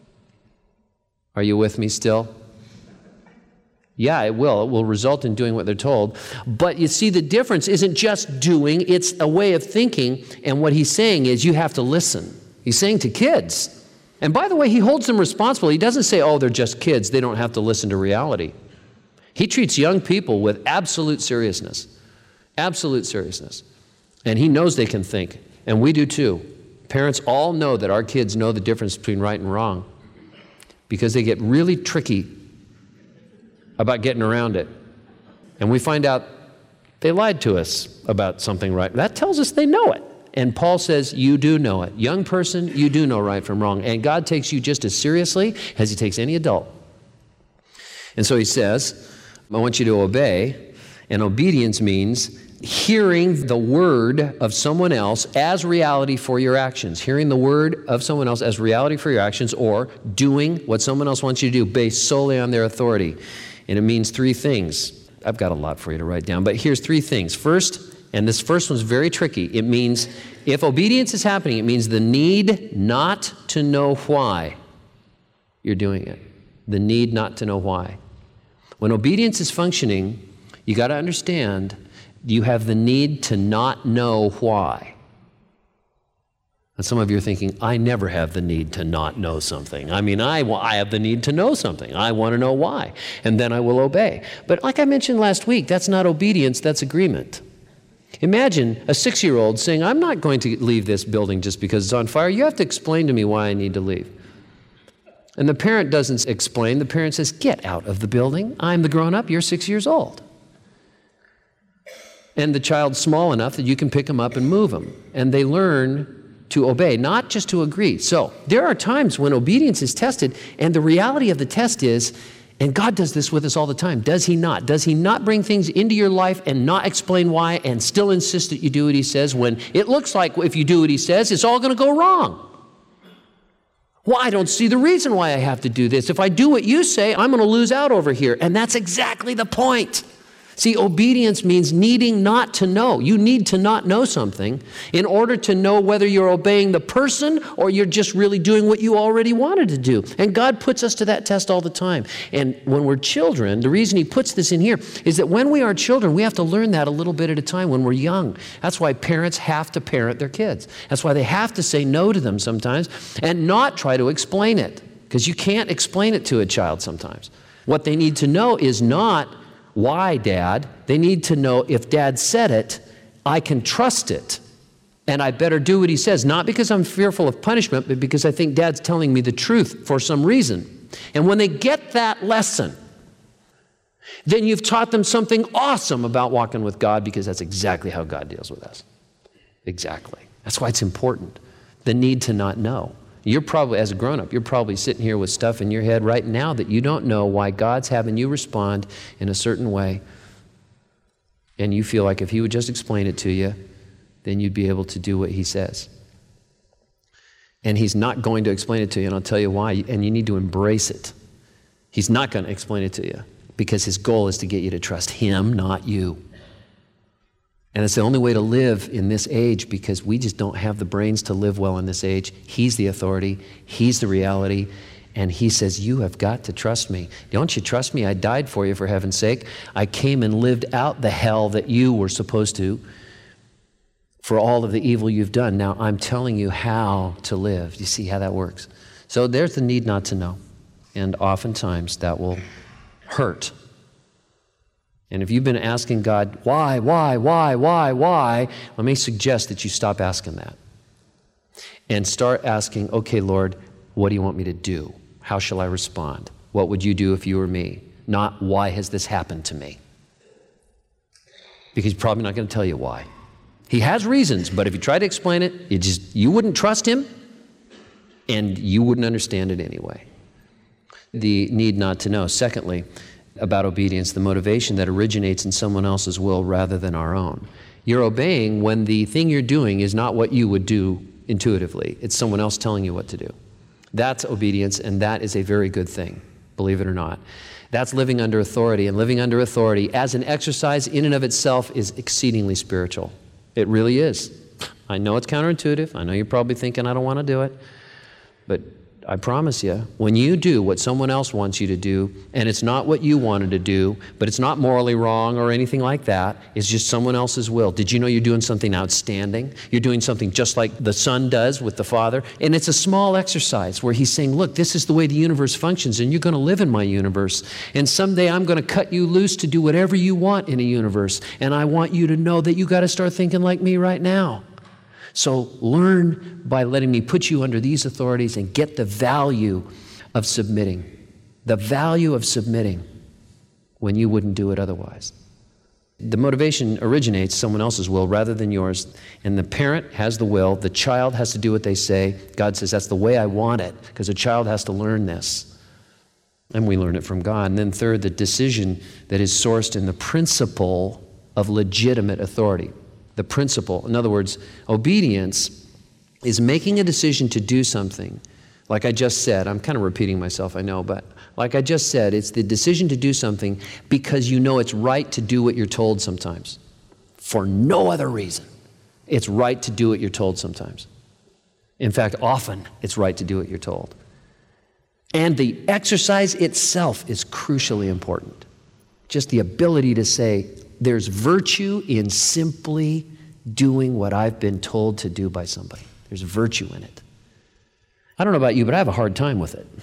Are you with me still? Yeah, it will. It will result in doing what they're told. But you see, the difference isn't just doing, it's a way of thinking. And what he's saying is you have to listen. He's saying to kids. And by the way, he holds them responsible. He doesn't say, oh, they're just kids. They don't have to listen to reality. He treats young people with absolute seriousness. Absolute seriousness. And he knows they can think. And we do too. Parents all know that our kids know the difference between right and wrong because they get really tricky about getting around it. And we find out they lied to us about something right. That tells us they know it. And Paul says, you do know it. Young person, you do know right from wrong. And God takes you just as seriously as he takes any adult. And so he says, I want you to obey. And obedience means hearing the word of someone else as reality for your actions. Hearing the word of someone else as reality for your actions, or doing what someone else wants you to do based solely on their authority. And it means three things. I've got a lot for you to write down, but here's three things. First, and this first one's very tricky. It means if obedience is happening, it means the need not to know why you're doing it. The need not to know why. When obedience is functioning, you got to understand you have the need to not know why. And some of you are thinking, I never have the need to not know something. I mean, I, I have the need to know something. I want to know why, and then I will obey. But like I mentioned last week, that's not obedience, that's agreement. Imagine a six-year-old saying, I'm not going to leave this building just because it's on fire. You have to explain to me why I need to leave. And the parent doesn't explain. The parent says, get out of the building. I'm the grown-up. You're six years old. And the child's small enough that you can pick them up and move them. And they learn to obey, not just to agree. So there are times when obedience is tested, and the reality of the test is, and God does this with us all the time, does he not? Does he not bring things into your life and not explain why and still insist that you do what he says when it looks like if you do what he says, it's all going to go wrong? Well, I don't see the reason why I have to do this. If I do what you say, I'm going to lose out over here. And that's exactly the point. See, obedience means needing not to know. You need to not know something in order to know whether you're obeying the person or you're just really doing what you already wanted to do. And God puts us to that test all the time. And when we're children, the reason he puts this in here is that when we are children, we have to learn that a little bit at a time when we're young. That's why parents have to parent their kids. That's why they have to say no to them sometimes and not try to explain it, because you can't explain it to a child sometimes. What they need to know is not, why, Dad? They need to know if Dad said it, I can trust it, and I better do what he says, not because I'm fearful of punishment, but because I think Dad's telling me the truth for some reason. And when they get that lesson, then you've taught them something awesome about walking with God, because that's exactly how God deals with us. Exactly. That's why it's important, the need to not know. You're probably, as a grown-up, you're probably sitting here with stuff in your head right now that you don't know why God's having you respond in a certain way. And you feel like if he would just explain it to you, then you'd be able to do what he says. And he's not going to explain it to you, and I'll tell you why, and you need to embrace it. He's not going to explain it to you because his goal is to get you to trust him, not you. And it's the only way to live in this age, because we just don't have the brains to live well in this age. He's the authority. He's the reality. And he says, you have got to trust me. Don't you trust me? I died for you, for heaven's sake. I came and lived out the hell that you were supposed to for all of the evil you've done. Now I'm telling you how to live. Do you see how that works? So there's the need not to know. And oftentimes that will hurt. And if you've been asking God, why, why, why, why, why, let me suggest that you stop asking that and start asking, okay, Lord, what do you want me to do? How shall I respond? What would you do if you were me? Not, why has this happened to me? Because he's probably not going to tell you why. He has reasons, but if you try to explain it, it just, you wouldn't trust him and you wouldn't understand it anyway. The need not to know. Secondly, about obedience, the motivation that originates in someone else's will rather than our own. You're obeying when the thing you're doing is not what you would do intuitively. It's someone else telling you what to do. That's obedience, and that is a very good thing, believe it or not. That's living under authority, and living under authority as an exercise in and of itself is exceedingly spiritual. It really is. I know it's counterintuitive. I know you're probably thinking, I don't want to do it. But I promise you, when you do what someone else wants you to do, and it's not what you wanted to do, but it's not morally wrong or anything like that, it's just someone else's will. Did you know you're doing something outstanding? You're doing something just like the Son does with the Father, and it's a small exercise where he's saying, look, this is the way the universe functions, and you're going to live in my universe, and someday I'm going to cut you loose to do whatever you want in a universe, and I want you to know that you got to start thinking like me right now. So learn by letting me put you under these authorities and get the value of submitting. The value of submitting when you wouldn't do it otherwise. The motivation originates someone else's will rather than yours. And the parent has the will. The child has to do what they say. God says, that's the way I want it, because a child has to learn this. And we learn it from God. And then third, the decision that is sourced in the principle of legitimate authority. The principle, in other words, obedience is making a decision to do something. Like I just said, I'm kind of repeating myself, I know, but like I just said, it's the decision to do something because you know it's right to do what you're told sometimes. For no other reason. It's right to do what you're told sometimes. In fact, often it's right to do what you're told. And the exercise itself is crucially important. Just the ability to say, there's virtue in simply doing what I've been told to do by somebody. There's virtue in it. I don't know about you, but I have a hard time with it.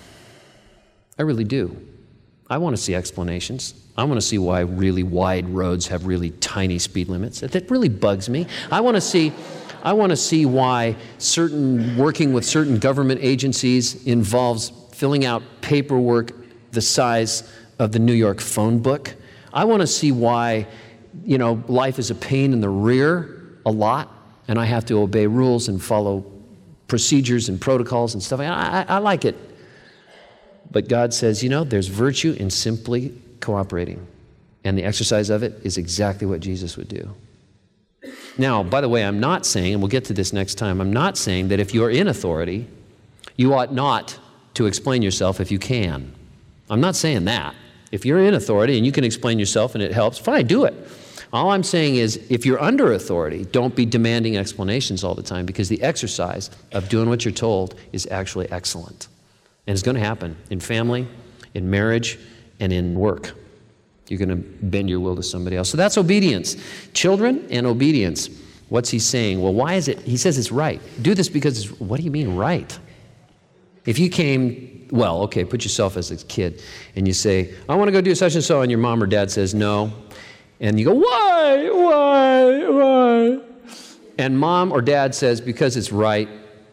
I really do. I want to see explanations. I want to see why really wide roads have really tiny speed limits. That really bugs me. I want to see, I want to see why certain working with certain government agencies involves filling out paperwork the size of the New York phone book. I want to see why, you know, life is a pain in the rear a lot, and I have to obey rules and follow procedures and protocols and stuff. I, I, I like it. But God says, you know, there's virtue in simply cooperating. And the exercise of it is exactly what Jesus would do. Now, by the way, I'm not saying, and we'll get to this next time, I'm not saying that if you're in authority, you ought not to explain yourself if you can. I'm not saying that. If you're in authority and you can explain yourself and it helps, fine, do it. All I'm saying is, if you're under authority, don't be demanding explanations all the time, because the exercise of doing what you're told is actually excellent. And it's going to happen in family, in marriage, and in work. You're going to bend your will to somebody else. So that's obedience. Children and obedience. What's he saying? Well, why is it? He says it's right. Do this because it's, what do you mean right? If you came, well, okay, put yourself as a kid, and you say, I want to go do such and so, and your mom or dad says no. And you go, why, why, why? And mom or dad says, because it's right.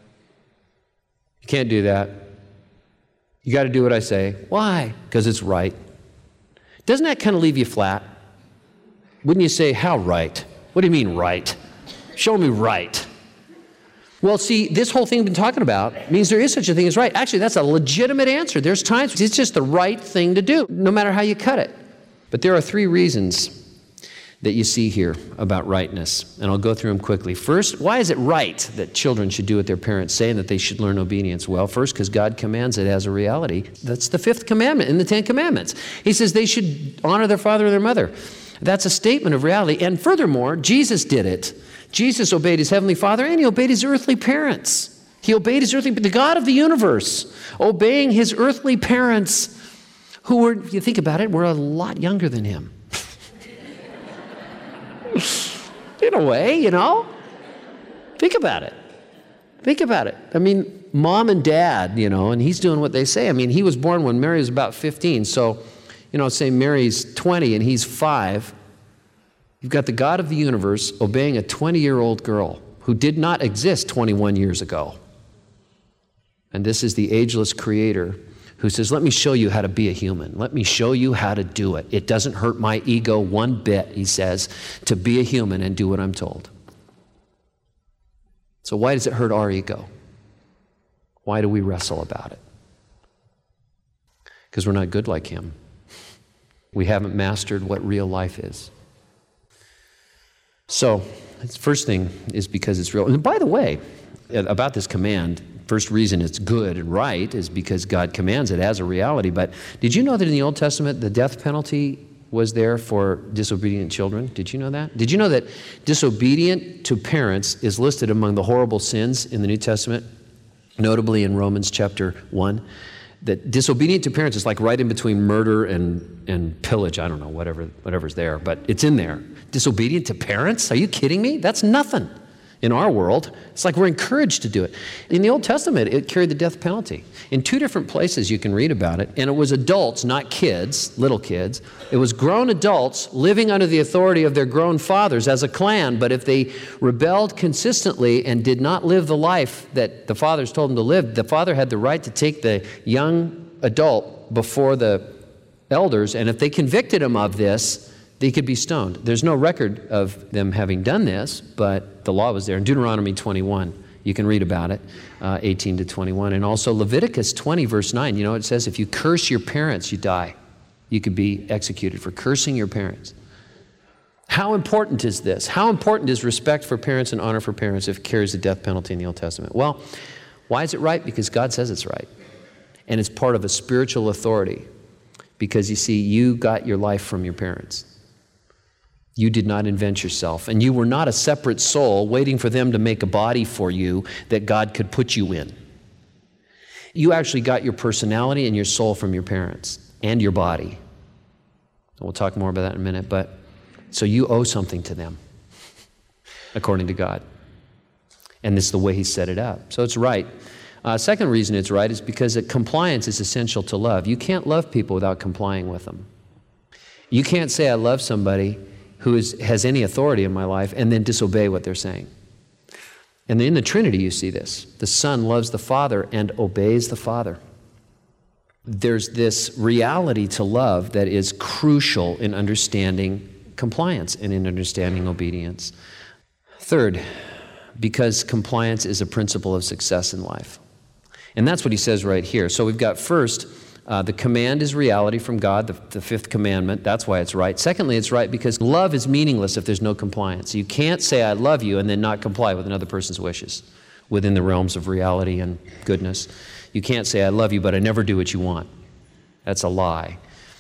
You can't do that. You got to do what I say. Why? Because it's right. Doesn't that kind of leave you flat? Wouldn't you say, how right? What do you mean right? Show me right. Well, see, this whole thing we've been talking about means there is such a thing as right. Actually, that's a legitimate answer. There's times it's just the right thing to do, no matter how you cut it. But there are three reasons that you see here about rightness, and I'll go through them quickly. First, why is it right that children should do what their parents say and that they should learn obedience? Well, first, because God commands it as a reality. That's the fifth commandment in the Ten Commandments. He says they should honor their father and their mother. That's a statement of reality. And furthermore, Jesus did it. Jesus obeyed his heavenly Father, and he obeyed his earthly parents. He obeyed his earthly, the God of the universe, obeying his earthly parents, who were, if you think about it, were a lot younger than him. In a way, you know? Think about it. Think about it. I mean, mom and dad, you know, and he's doing what they say. I mean, he was born when Mary was about fifteen. So, you know, say Mary's twenty and he's five. You've got the God of the universe obeying a twenty-year-old girl who did not exist twenty-one years ago. And this is the ageless creator who says, let me show you how to be a human. Let me show you how to do it. It doesn't hurt my ego one bit, he says, to be a human and do what I'm told. So why does it hurt our ego? Why do we wrestle about it? Because we're not good like him. We haven't mastered what real life is. So, the first thing is because it's real. And by the way, about this command, first reason it's good and right is because God commands it as a reality. But did you know that in the Old Testament, the death penalty was there for disobedient children? Did you know that? Did you know that disobedient to parents is listed among the horrible sins in the New Testament, notably in Romans chapter one? That disobedient to parents is like right in between murder and, and pillage. I don't know, whatever, whatever's there, but it's in there. Disobedient to parents? Are you kidding me? That's nothing. In our world, it's like we're encouraged to do it. In the Old Testament, it carried the death penalty. In two different places you can read about it, and it was adults, not kids, little kids. It was grown adults living under the authority of their grown fathers as a clan, but if they rebelled consistently and did not live the life that the fathers told them to live, the father had the right to take the young adult before the elders, and if they convicted him of this, they could be stoned. There's no record of them having done this, but the law was there. In Deuteronomy twenty-one, you can read about it, uh, eighteen to twenty-one. And also Leviticus twenty, verse nine, you know, it says if you curse your parents, you die. You could be executed for cursing your parents. How important is this? How important is respect for parents and honor for parents if it carries the death penalty in the Old Testament? Well, why is it right? Because God says it's right. And it's part of a spiritual authority. Because you see, you got your life from your parents. You did not invent yourself, and you were not a separate soul waiting for them to make a body for you that God could put you in. You actually got your personality and your soul from your parents and your body. And we'll talk more about that in a minute, but so you owe something to them, according to God. And this is the way he set it up. So it's right. Uh, second reason it's right is because it, compliance is essential to love. You can't love people without complying with them. You can't say I love somebody who is, has any authority in my life, and then disobey what they're saying. And in the Trinity, you see this. The Son loves the Father and obeys the Father. there's this reality to love that is crucial in understanding compliance and in understanding obedience. Third, because compliance is a principle of success in life. And that's what he says right here. So we've got first, uh, the command is reality from God, the, the fifth commandment. That's why it's right. Secondly, it's right because love is meaningless if there's no compliance. You can't say I love you and then not comply with another person's wishes within the realms of reality and goodness. You can't say I love you, but I never do what you want. That's a lie.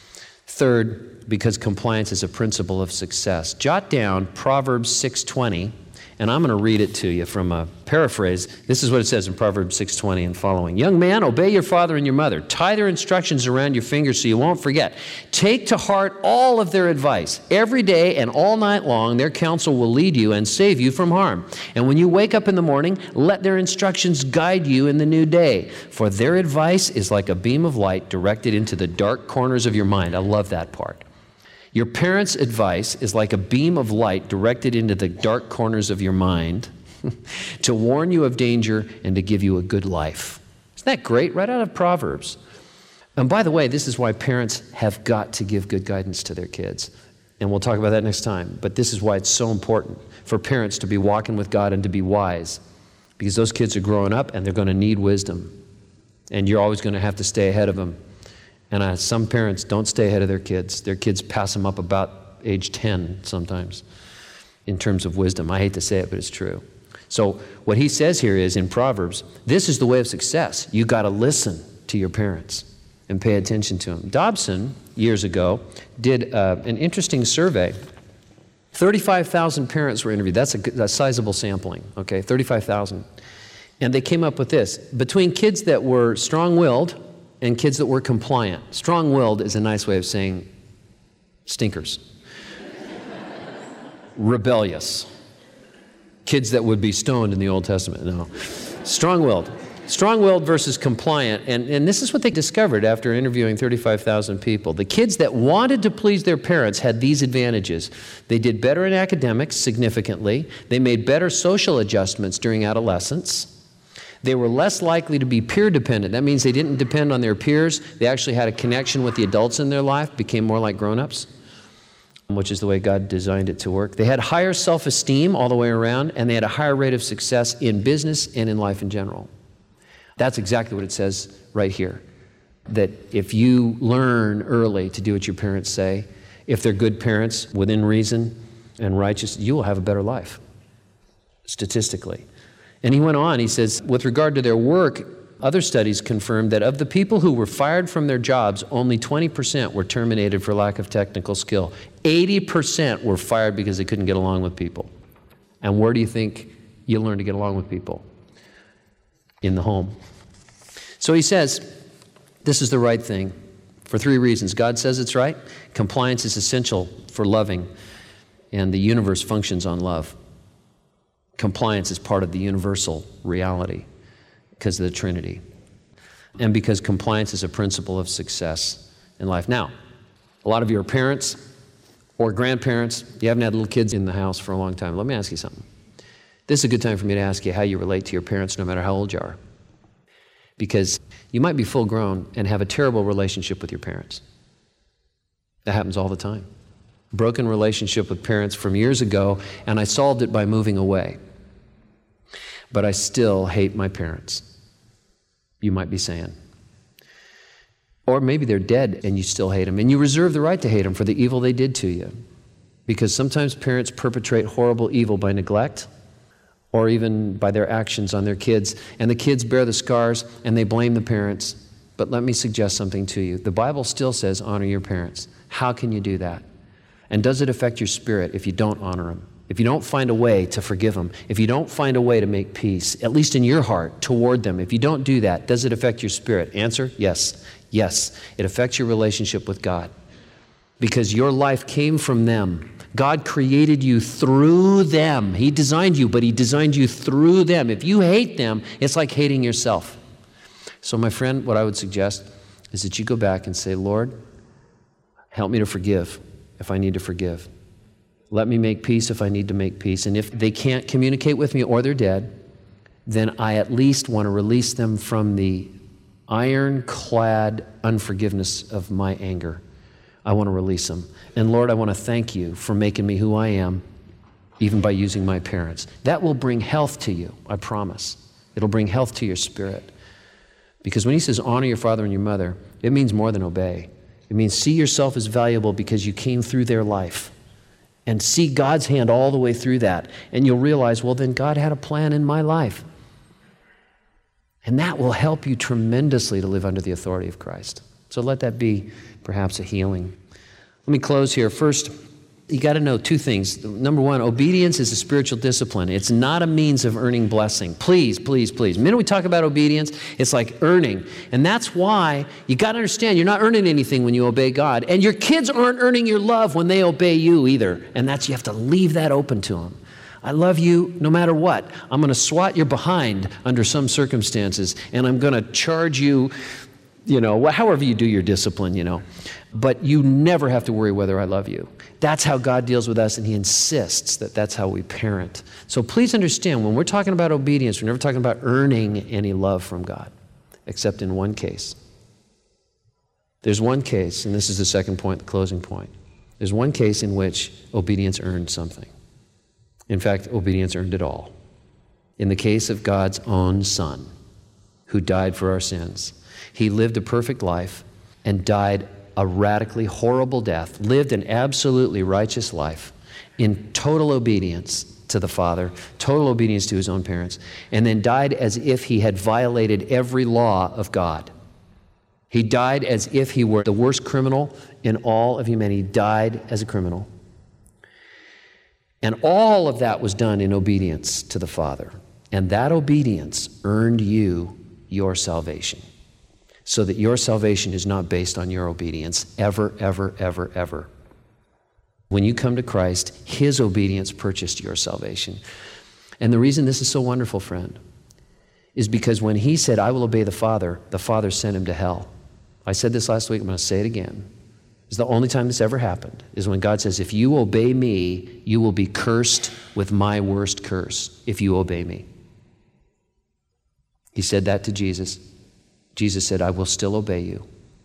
Third, because compliance is a principle of success. Jot down Proverbs six twenty. And I'm going to read it to you from a paraphrase. This is what it says in Proverbs six twenty and following. Young man, obey your father and your mother. Tie their instructions around your fingers so you won't forget. Take to heart all of their advice. Every day and all night long, their counsel will lead you and save you from harm. And when you wake up in the morning, let their instructions guide you in the new day. For their advice is like a beam of light directed into the dark corners of your mind. I love that part. Your parents' advice is like a beam of light directed into the dark corners of your mind to warn you of danger and to give you a good life. Isn't that great? Right out of Proverbs. And by the way, this is why parents have got to give good guidance to their kids. And we'll talk about that next time. But this is why it's so important for parents to be walking with God and to be wise. Because those kids are growing up and they're going to need wisdom. And you're always going to have to stay ahead of them. And uh, some parents don't stay ahead of their kids. Their kids pass them up about age ten sometimes in terms of wisdom. I hate to say it, but it's true. So what he says here is in Proverbs, this is the way of success. You got to listen to your parents and pay attention to them. Dobson, years ago, did uh, an interesting survey. thirty-five thousand parents were interviewed. That's a, a sizable sampling, okay, thirty-five thousand. And they came up with this. Between kids that were strong-willed and kids that were compliant. Strong-willed is a nice way of saying stinkers. Rebellious. Kids that would be stoned in the Old Testament. No. Strong-willed. Strong-willed versus compliant. And, and this is what they discovered after interviewing thirty-five thousand people. The kids that wanted to please their parents had these advantages. They did better in academics significantly. They made better social adjustments during adolescence. They were less likely to be peer dependent. That means they didn't depend on their peers. They actually had a connection with the adults in their life, became more like grown-ups, which is the way God designed it to work. They had higher self-esteem all the way around, and they had a higher rate of success in business and in life in general. That's exactly what it says right here, that if you learn early to do what your parents say, if they're good parents within reason and righteous, you will have a better life, statistically. And he went on, he says, with regard to their work, other studies confirmed that of the people who were fired from their jobs, only twenty percent were terminated for lack of technical skill. eighty percent were fired because they couldn't get along with people. And where do you think you learn to get along with people? In the home. So he says, this is the right thing for three reasons. God says it's right. Compliance is essential for loving, and the universe functions on love. Compliance is part of the universal reality because of the Trinity. And because compliance is a principle of success in life. Now, a lot of you are parents or grandparents. You haven't had little kids in the house for a long time. Let me ask you something. This is a good time for me to ask you how you relate to your parents no matter how old you are. Because you might be full grown and have a terrible relationship with your parents. That happens all the time. Broken relationship with parents from years ago, and I solved it by moving away. But I still hate my parents, you might be saying. Or maybe they're dead and you still hate them, and you reserve the right to hate them for the evil they did to you. Because sometimes parents perpetrate horrible evil by neglect or even by their actions on their kids, and the kids bear the scars and they blame the parents. But let me suggest something to you. The Bible still says honor your parents. How can you do that? And does it affect your spirit if you don't honor them? If you don't find a way to forgive them, if you don't find a way to make peace, at least in your heart, toward them, if you don't do that, does it affect your spirit? Answer, yes. Yes, it affects your relationship with God. Because your life came from them. God created you through them. He designed you, but He designed you through them. If you hate them, it's like hating yourself. So my friend, what I would suggest is that you go back and say, Lord, help me to forgive if I need to forgive. Let me make peace if I need to make peace. And if they can't communicate with me or they're dead, then I at least want to release them from the ironclad unforgiveness of my anger. I want to release them. And Lord, I want to thank you for making me who I am, even by using my parents. That will bring health to you, I promise. It'll bring health to your spirit. Because when he says honor your father and your mother, it means more than obey. It means see yourself as valuable because you came through their life. And see God's hand all the way through that. And you'll realize, well, then God had a plan in my life. And that will help you tremendously to live under the authority of Christ. So let that be perhaps a healing. Let me close here. First, you got to know two things. Number one, obedience is a spiritual discipline. It's not a means of earning blessing. Please, please, please. The minute we talk about obedience, it's like earning. And that's why you got to understand you're not earning anything when you obey God. And your kids aren't earning your love when they obey you either. And that's, you have to leave that open to them. I love you no matter what. I'm going to swat your behind under some circumstances, and I'm going to charge you, you know, however you do your discipline, you know. But you never have to worry whether I love you. That's how God deals with us, and he insists that that's how we parent. So please understand, when we're talking about obedience, we're never talking about earning any love from God, except in one case. There's one case, and this is the second point, the closing point. There's one case in which obedience earned something. In fact, obedience earned it all. In the case of God's own Son, who died for our sins. He lived a perfect life and died a radically horrible death, lived an absolutely righteous life in total obedience to the Father, total obedience to his own parents, and then died as if he had violated every law of God. He died as if he were the worst criminal in all of humanity. He died as a criminal. And all of that was done in obedience to the Father. And that obedience earned you your salvation. So that your salvation is not based on your obedience ever, ever, ever, ever. When you come to Christ, his obedience purchased your salvation. And the reason this is so wonderful, friend, is because when he said, I will obey the Father, the Father sent him to hell. I said this last week, I'm going to say it again. It's the only time this ever happened, is when God says, if you obey me, you will be cursed with my worst curse, if you obey me. He said that to Jesus. Jesus said, I will still obey you.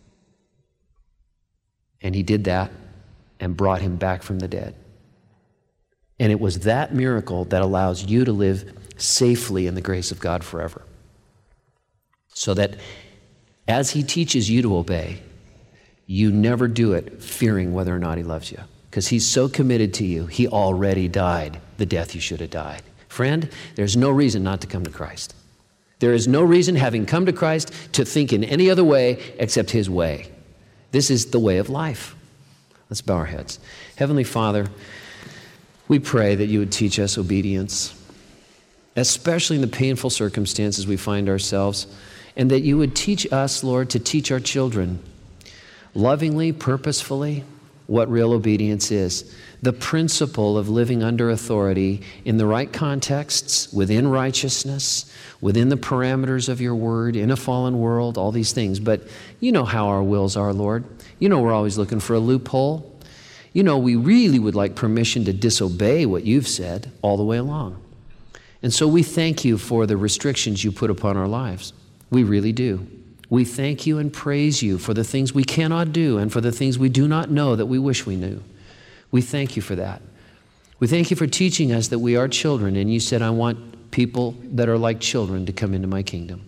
And he did that and brought him back from the dead. And it was that miracle that allows you to live safely in the grace of God forever. So that as he teaches you to obey, you never do it fearing whether or not he loves you. Because he's so committed to you, he already died the death you should have died. Friend, there's no reason not to come to Christ. There is no reason, having come to Christ, to think in any other way except his way. This is the way of life. Let's bow our heads. Heavenly Father, we pray that you would teach us obedience, especially in the painful circumstances we find ourselves, and that you would teach us, Lord, to teach our children lovingly, purposefully, what real obedience is. The principle of living under authority in the right contexts, within righteousness, within the parameters of your word, in a fallen world, all these things. But you know how our wills are, Lord. You know we're always looking for a loophole. You know we really would like permission to disobey what you've said all the way along. And so we thank you for the restrictions you put upon our lives. We really do. We thank you and praise you for the things we cannot do and for the things we do not know that we wish we knew. We thank you for that. We thank you for teaching us that we are children, and you said, I want people that are like children to come into my kingdom.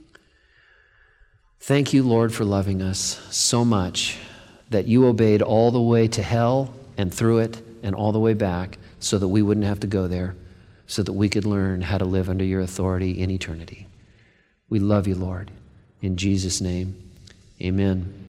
Thank you, Lord, for loving us so much that you obeyed all the way to hell and through it and all the way back so that we wouldn't have to go there, so that we could learn how to live under your authority in eternity. We love you, Lord. In Jesus' name, amen.